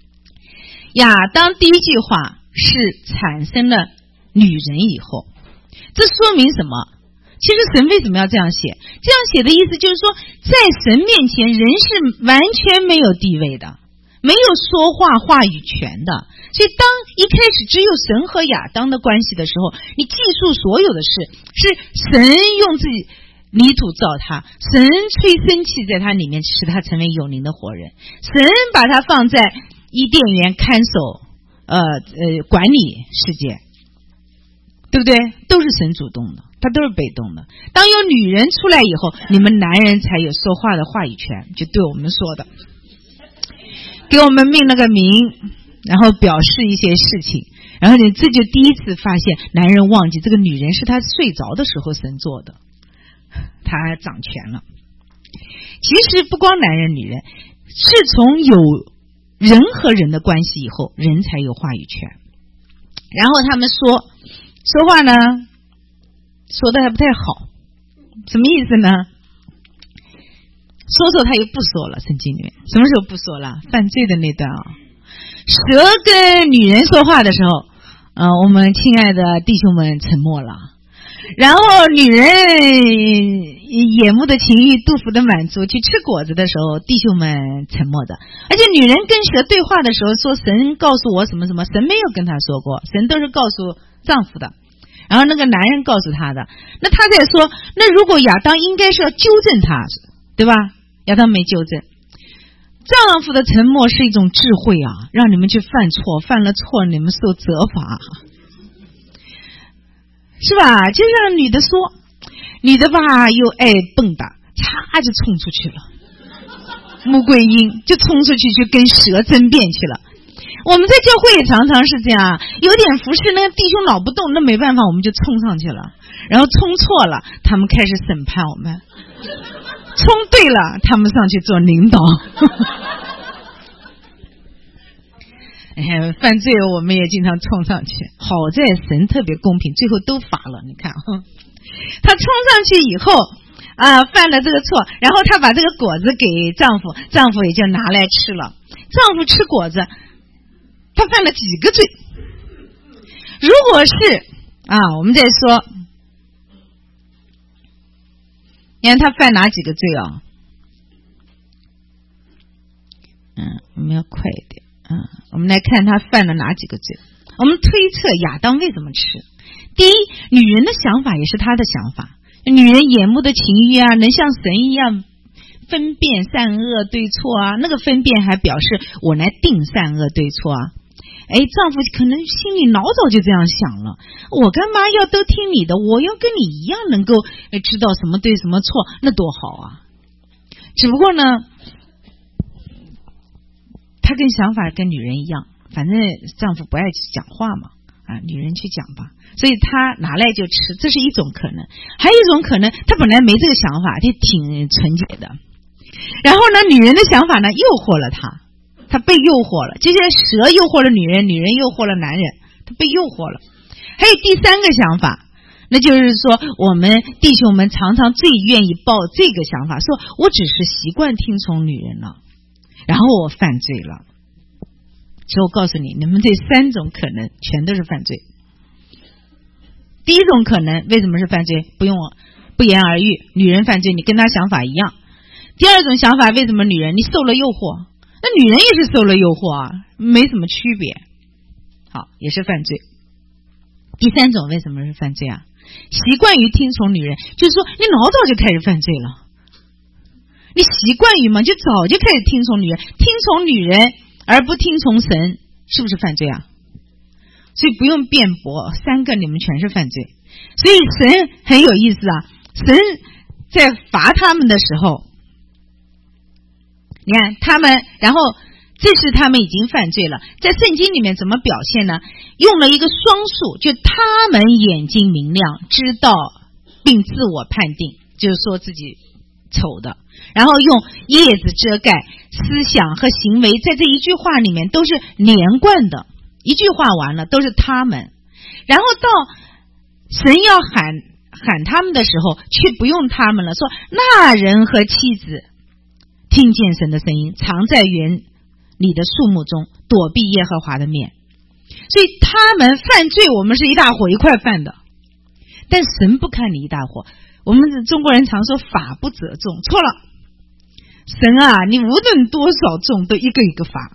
亚当第一句话是产生了女人以后， 这说明什么？其实神为什么要这样写？这样写的意思就是说，在神面前人是完全没有地位的，没有说话话语权的。所以当一开始只有神和亚当的关系的时候，你记述所有的事是神用自己泥土造他，神吹生气在他里面使他成为有灵的活人，神把他放在伊甸园看守呃呃管理世界，对不对？都是神主动的，他都是被动的。当有女人出来以后，你们男人才有说话的话语权，就对我们说的，给我们命了个名，然后表示一些事情，然后你这就第一次发现男人忘记这个女人是他睡着的时候神做的，他掌权了。其实不光男人女人，是从有人和人的关系以后，人才有话语权。然后他们说说话呢，说的还不太好，什么意思呢？说说他又不说了，圣经里面什么时候不说了？犯罪的那段啊，蛇跟女人说话的时候，呃，我们亲爱的弟兄们沉默了。然后女人眼目的情欲、肚腹的满足，去吃果子的时候，弟兄们沉默的。而且女人跟蛇对话的时候说，神告诉我什么什么，神没有跟他说过，神都是告诉丈夫的，然后那个男人告诉他的。那他在说，那如果亚当应该是要纠正他，对吧？亚当没纠正。丈夫的沉默是一种智慧啊，让你们去犯错，犯了错你们受责罚，是吧？就像女的说，女的吧又爱蹦跶，嚓就冲出去了，穆桂英就冲出去去跟蛇争辩去了。我们在教会也常常是这样，有点服侍那个弟兄老不动，那没办法我们就冲上去了，然后冲错了他们开始审判我们，冲对了他们上去做领导哎，犯罪我们也经常冲上去，好在神特别公平，最后都罚了。你看他冲上去以后啊，犯了这个错，然后他把这个果子给丈夫，丈夫也就拿来吃了。丈夫吃果子，他犯了几个罪？如果是啊，我们再说，你看他犯哪几个罪啊？嗯，我们要快一点。嗯，我们来看他犯了哪几个罪。我们推测亚当为什么吃。第一，女人的想法也是他的想法，女人眼目的情欲啊，能像神一样分辨善恶对错啊，那个分辨还表示我来定善恶对错啊。哎，丈夫可能心里老早就这样想了，我干嘛要都听你的，我要跟你一样能够知道什么对什么错，那多好啊。只不过呢，他跟想法跟女人一样，反正丈夫不爱讲话嘛，啊，女人去讲吧，所以他拿来就吃，这是一种可能。还有一种可能，他本来没这个想法，他挺纯洁的，然后呢，女人的想法呢诱惑了他，他被诱惑了，就像蛇诱惑了女人，女人诱惑了男人，他被诱惑了。还有第三个想法，那就是说我们弟兄们常常最愿意抱这个想法，说我只是习惯听从女人了，然后我犯罪了。所以我告诉你，你们这三种可能全都是犯罪。第一种可能为什么是犯罪？不用不言而喻，女人犯罪，你跟她想法一样。第二种想法，为什么女人？你受了诱惑，那女人也是受了诱惑啊，没什么区别，好，也是犯罪。第三种为什么是犯罪啊？习惯于听从女人，就是说你老早就开始犯罪了，你习惯于嘛，就早就开始听从女人，听从女人而不听从神，是不是犯罪啊？所以不用辩驳，三个你们全是犯罪。所以神很有意思啊，神在罚他们的时候，你看他们，然后这是他们已经犯罪了，在圣经里面怎么表现呢？用了一个双数，就他们眼睛明亮，知道并自我判定，就是说自己丑的，然后用叶子遮盖，思想和行为在这一句话里面都是连贯的，一句话完了都是他们。然后到神要喊喊他们的时候，却不用他们了，说那人和妻子听见神的声音，藏在园里的树木中，躲避耶和华的面。所以他们犯罪，我们是一大伙一块犯的， 但神不看你一大伙。我们中国人常说法不责众，错了。神啊，你无论多少众都一个一个罚。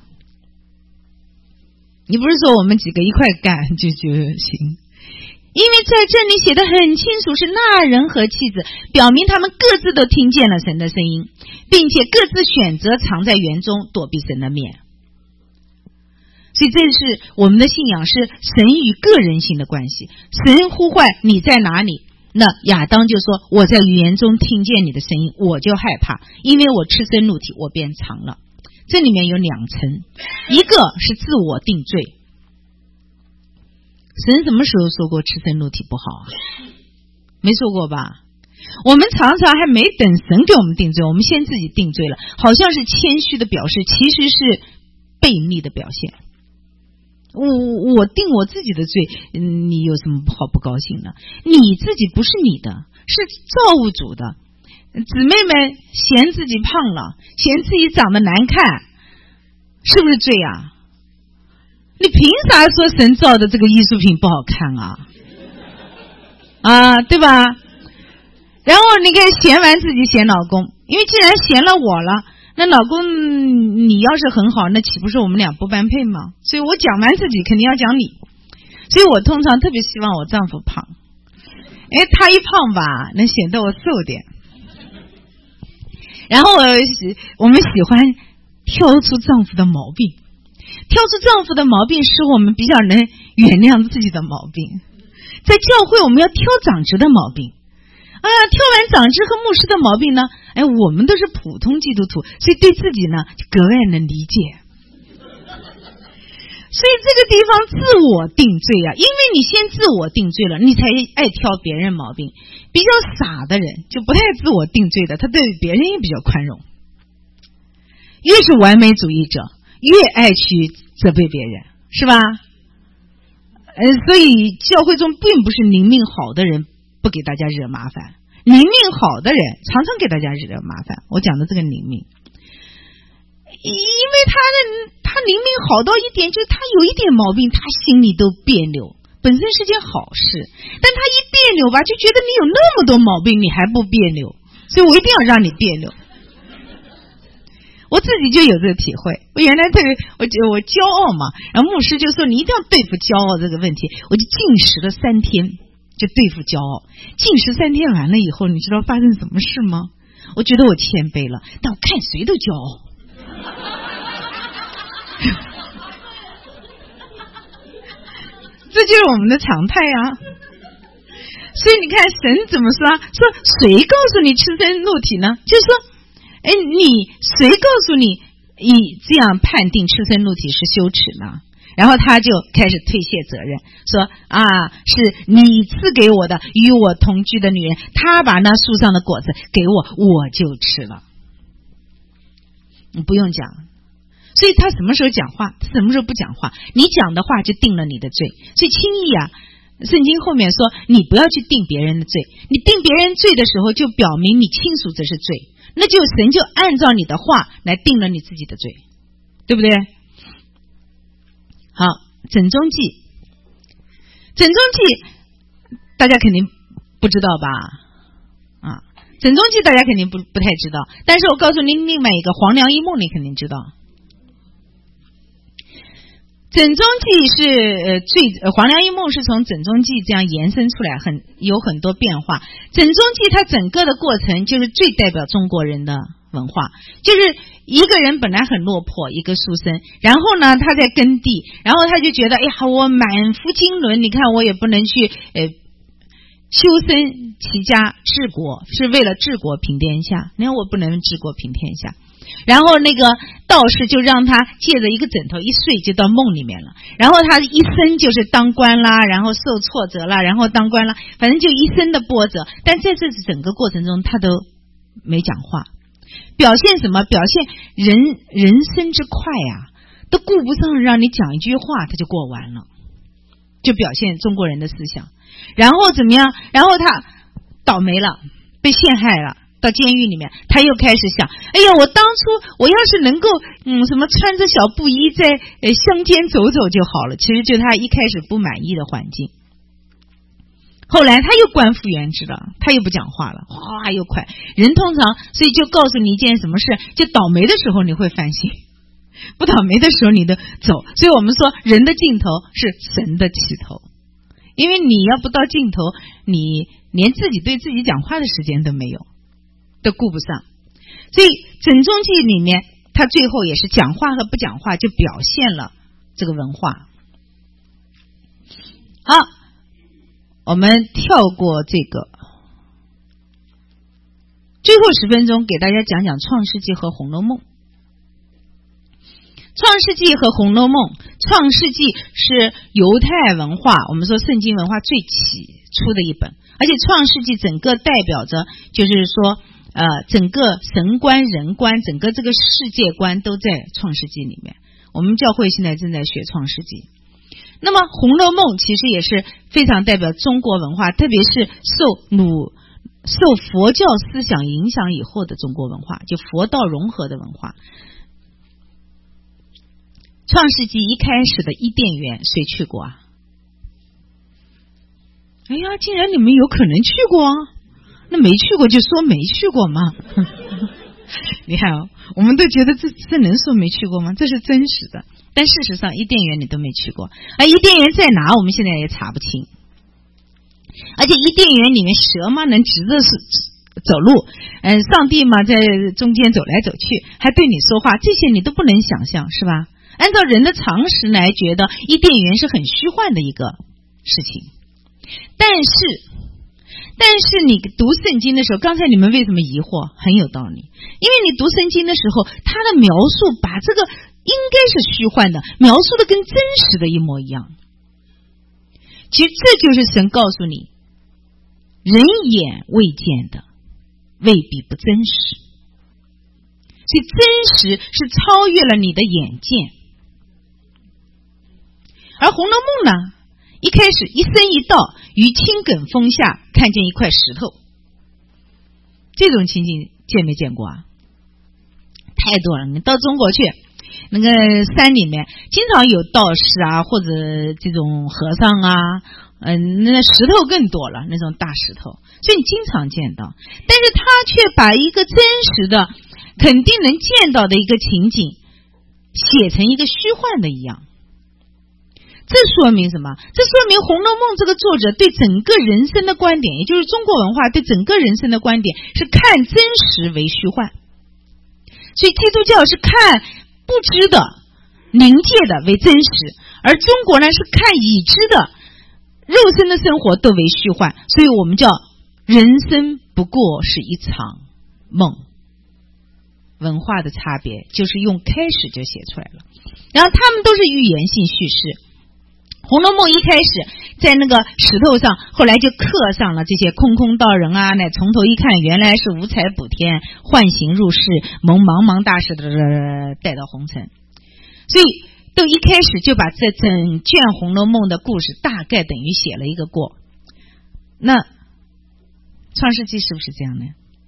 你不是说我们几个一块干就就行，因为在这里写得很清楚，是那人和妻子，表明他们各自都听见了神的声音，并且各自选择藏在园中，躲避神的面。所以这是我们的信仰，是神与个人性的关系。神呼唤你在哪里，那亚当就说我在园中听见你的声音，我就害怕，因为我赤身露体，我便藏了。这里面有两层，一个是自我定罪。神什么时候说过赤身露体不好啊？没说过吧？我们常常还没等神给我们定罪，我们先自己定罪了，好像是谦虚的表示，其实是悖逆的表现。我我定我自己的罪，你有什么好不高兴的？你自己不是你的，是造物主的。姊妹们嫌自己胖了，嫌自己长得难看，是不是罪啊？你凭啥说神造的这个艺术品不好看啊？啊，对吧？然后你看嫌完自己嫌老公，因为既然嫌了我了，那老公你要是很好，那岂不是我们俩不般配吗？所以我讲完自己肯定要讲你，所以我通常特别希望我丈夫胖，哎，他一胖吧能显得我瘦点。然后我我们喜欢挑出丈夫的毛病，挑出丈夫的毛病使我们比较能原谅自己的毛病。在教会我们要挑长执的毛病啊，挑完长执和牧师的毛病呢，哎，我们都是普通基督徒，所以对自己呢就格外能理解。所以这个地方自我定罪啊，因为你先自我定罪了，你才爱挑别人毛病。比较傻的人就不太自我定罪的，他对别人也比较宽容。越是完美主义者，越爱去责备别人，是吧？呃，所以教会中并不是灵命好的人不给大家惹麻烦，灵命好的人常常给大家惹麻烦。我讲的这个灵命，因为他的他灵命好到一点，就是他有一点毛病，他心里都别扭，本身是件好事，但他一别扭吧，就觉得你有那么多毛病，你还不别扭，所以我一定要让你别扭。我自己就有这个体会，我原来特别我我骄傲嘛，然后牧师就说你一定要对付骄傲这个问题，我就禁食了三天，就对付骄傲。禁食三天完了以后，你知道发生什么事吗？我觉得我谦卑了，但我看谁都骄傲。这就是我们的常态啊。所以你看神怎么说，说谁告诉你赤身露体呢？就是说哎，你谁告诉你以这样判定赤身露体是羞耻呢？然后他就开始推卸责任，说啊，是你赐给我的与我同居的女人，她把那树上的果子给我，我就吃了。你不用讲，所以他什么时候讲话，他什么时候不讲话，你讲的话就定了你的罪。所以轻易啊，圣经后面说你不要去定别人的罪，你定别人罪的时候就表明你清楚这是罪，那就神就按照你的话来定了你自己的罪，对不对？好，整中记，整中记大家肯定不知道吧？啊，整中记大家肯定不不太知道，但是我告诉您另外一个黄粱一梦你肯定知道。整中记是呃最呃黄粱一梦是从整中记这样延伸出来，很有很多变化。整中记它整个的过程就是最代表中国人的文化，就是一个人本来很落魄，一个书生，然后呢他在耕地，然后他就觉得哎呀我满腹经纶，你看我也不能去呃修身齐家治国，是为了治国平天下，你看我不能治国平天下。然后那个道士就让他借着一个枕头一睡就到梦里面了，然后他一生就是当官啦，然后受挫折啦，然后当官啦，反正就一生的波折，但在这整个过程中他都没讲话，表现什么？表现人人生之快啊，都顾不上让你讲一句话他就过完了，就表现中国人的思想。然后怎么样？然后他倒霉了，被陷害了，到监狱里面，他又开始想，哎呀，我当初我要是能够嗯什么穿着小布衣在呃乡间走走就好了。其实就他一开始不满意的环境， 后来他又官复原职了，他又不讲话了，哗又快。人通常所以就告诉你一件什么事，就倒霉的时候你会反省，不倒霉的时候你的走。所以我们说人的尽头是神的起头，因为你要不到尽头，你连自己对自己讲话的时间都没有，都顾不上。所以整宗记里面他最后也是讲话和不讲话就表现了这个文化。好，我们跳过这个，最后十分钟给大家讲讲创世纪和红楼梦。创世纪和红楼梦，创世纪是犹太文化，我们说圣经文化最起初的一本，而且创世纪整个代表着就是说呃，整个神观人观整个这个世界观都在创世纪里面。我们教会现在正在学创世纪。那么红楼梦其实也是非常代表中国文化，特别是受儒受佛教思想影响以后的中国文化，就佛道融合的文化。创世纪一开始的伊甸园谁去过啊？哎呀，竟然你们有可能去过啊，那没去过就说没去过嘛。你看哦，我们都觉得这这能说没去过吗？这是真实的，但事实上伊甸园你都没去过，而伊甸园在哪我们现在也查不清。而且伊甸园里面蛇嘛能直着走路，嗯，上帝嘛在中间走来走去，还对你说话，这些你都不能想象，是吧？按照人的常识来觉得伊甸园是很虚幻的一个事情。但是但是你读圣经的时候，刚才你们为什么疑惑？很有道理，因为你读圣经的时候，它的描述把这个应该是虚幻的描述的跟真实的一模一样。其实这就是神告诉你，人眼未见的未必不真实，所以真实是超越了你的眼见。而红楼梦呢，一开始一生一道于青埂峰下看见一块石头，这种情景见没见过啊？太多了，你到中国去那个山里面经常有道士啊，或者这种和尚啊，嗯，那石头更多了，那种大石头，所以你经常见到。但是他却把一个真实的肯定能见到的一个情景写成一个虚幻的一样。这说明什么？这说明《红楼梦》这个作者对整个人生的观点，也就是中国文化对整个人生的观点是看真实为虚幻。所以基督教是看不知的灵界的为真实，而中国呢是看已知的肉身的生活都为虚幻。所以我们叫人生不过是一场梦。文化的差别就是用开始就写出来了，然后他们都是寓言性叙事。红楼梦一开始在那个石头上，后来就刻上了这些空空道人啊，乃从头一看原来是五彩补天，幻形入世，蒙茫茫大事的带到红尘。所以都一开始就把这整卷红楼梦的故事大概等于写了一个过。那创世纪是不是这样呢？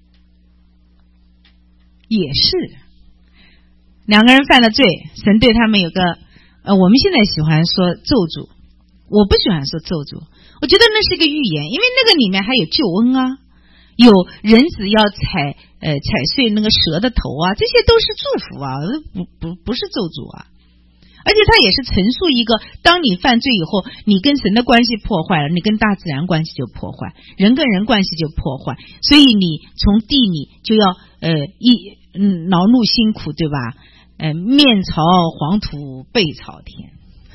也是，两个人犯了罪，神对他们有个呃，我们现在喜欢说咒诅，我不喜欢说咒诅，我觉得那是一个预言，因为那个里面还有救恩啊，有人子要踩呃踩碎那个蛇的头啊，这些都是祝福啊，不不不是咒诅啊。而且它也是陈述一个，当你犯罪以后，你跟神的关系破坏了，你跟大自然关系就破坏，人跟人关系就破坏，所以你从地里就要呃一嗯劳碌辛苦，对吧？呃，面朝黄土背朝天，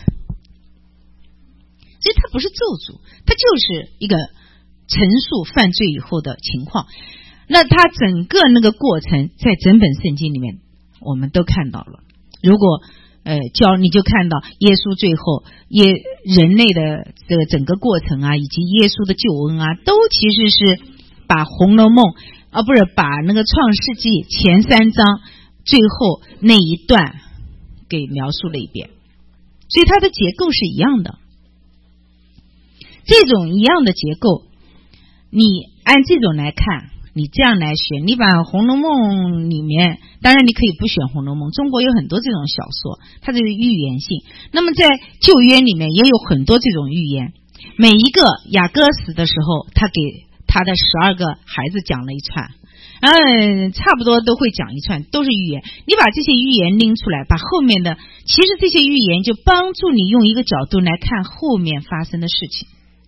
所以它不是咒诅，它就是一个陈述犯罪以后的情况。那它整个那个过程在整本圣经里面我们都看到了。如果呃教你就看到耶稣最后耶人类的这个整个过程啊，以及耶稣的救恩啊，都其实是把红楼梦啊不是把那个创世纪前三章最后那一段给描述了一遍，所以它的结构是一样的。这种一样的结构，你按这种来看，你这样来选，你把《红楼梦》里面，当然你可以不选《红楼梦》，中国有很多这种小说，它这个寓言性。那么在旧约里面也有很多这种寓言， 每一个雅各死的时候，他给他的十二个孩子讲了一串，嗯，差不多都会讲一串，都是预言。你把这些预言拎出来，把后面的，其实这些预言就帮助你用一个角度来看后面发生的事情。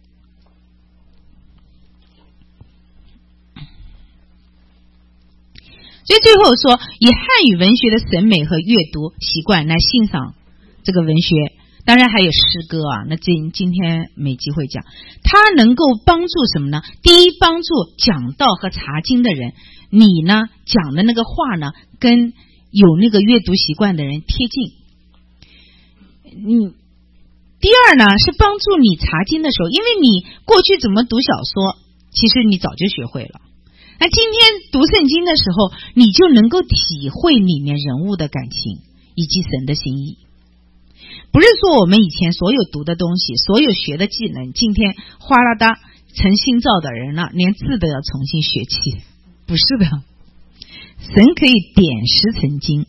所以最后说，以汉语文学的审美和阅读习惯来欣赏这个文学，当然还有诗歌啊，那今今天没机会讲。它能够帮助什么呢？第一，帮助讲道和查经的人，你呢讲的那个话呢，跟有那个阅读习惯的人贴近。嗯，第二呢，是帮助你查经的时候，因为你过去怎么读小说，其实你早就学会了。那今天读圣经的时候，你就能够体会里面人物的感情以及神的心意。不是说我们以前所有读的东西，所有学的技能，今天哗啦哒成新造的人了，连字都要重新学起，不是的。神可以点石成金。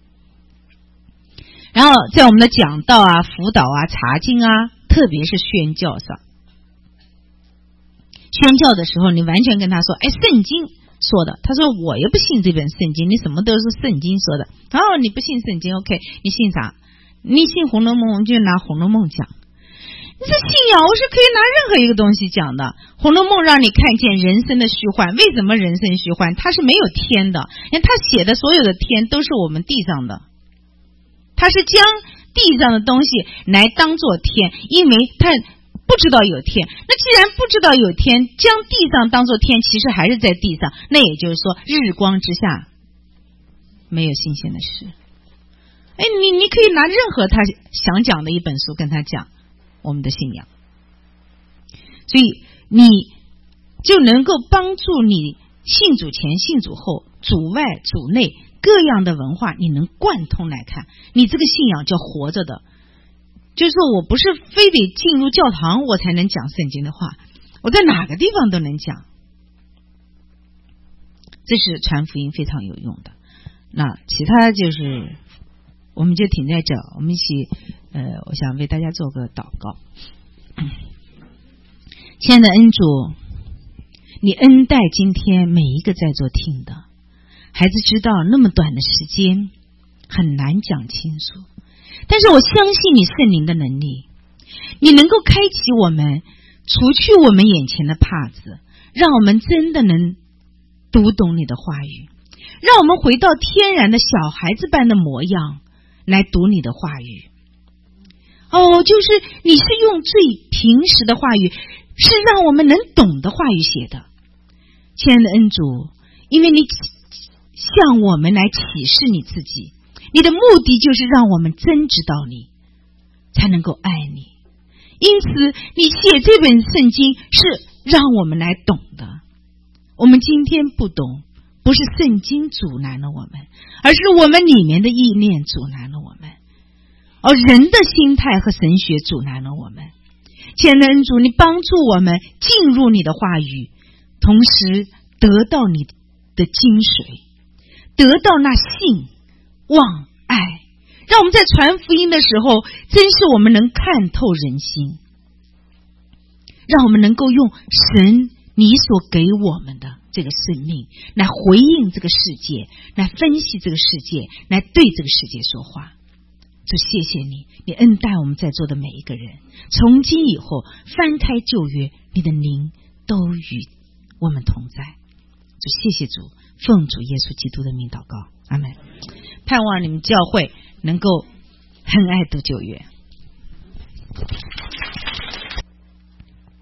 然后在我们的讲道啊、辅导啊、查经啊，特别是宣教上，宣教的时候，你完全跟他说，哎，圣经说的，他说我也不信这本圣经，你什么都是圣经说的。然后你不信圣经 ，OK， 你信啥？你信红楼梦，我们就拿红楼梦讲。你这信仰，我是可以拿任何一个东西讲的。红楼梦让你看见人生的虚幻，为什么人生虚幻？它是没有天的，因为他写的所有的天都是我们地上的，他是将地上的东西来当作天，因为他不知道有天。那既然不知道有天，将地上当作天，其实还是在地上。那也就是说，日光之下没有新鲜的事。哎，你你可以拿任何他想讲的一本书跟他讲我们的信仰，所以你就能够帮助你信主前、信主后、主外、主内各样的文化，你能贯通来看，你这个信仰叫活着的。就是说我不是非得进入教堂我才能讲圣经的话，我在哪个地方都能讲。这是传福音非常有用的。那其他就是我们就停在这，我们一起呃，我想为大家做个祷告。亲爱的恩主，你恩待今天每一个在座听的孩子，知道那么短的时间很难讲清楚，但是我相信你圣灵的能力，你能够开启我们，除去我们眼前的帕子，让我们真的能读懂你的话语，让我们回到天然的小孩子般的模样来读你的话语。哦，就是你是用最平时的话语，是让我们能懂的话语写的。亲爱的恩主，因为你向我们来启示你自己，你的目的就是让我们真知道你，才能够爱你。因此你写这本圣经是让我们来懂的。我们今天不懂，不是圣经阻拦了我们，而是我们里面的意念阻拦了我们，而人的心态和神学阻拦了我们。亲爱的恩主，你帮助我们进入你的话语，同时得到你的精髓，得到那信望爱，让我们在传福音的时候，真是我们能看透人心，让我们能够用神你所给我们的这个生命来回应这个世界，来分析这个世界，来对这个世界说话。就谢谢你，你恩待我们在座的每一个人，从今以后翻开旧约，你的灵都与我们同在。就谢谢主，奉主耶稣基督的名祷告，阿们。盼望你们教会能够很爱读旧约。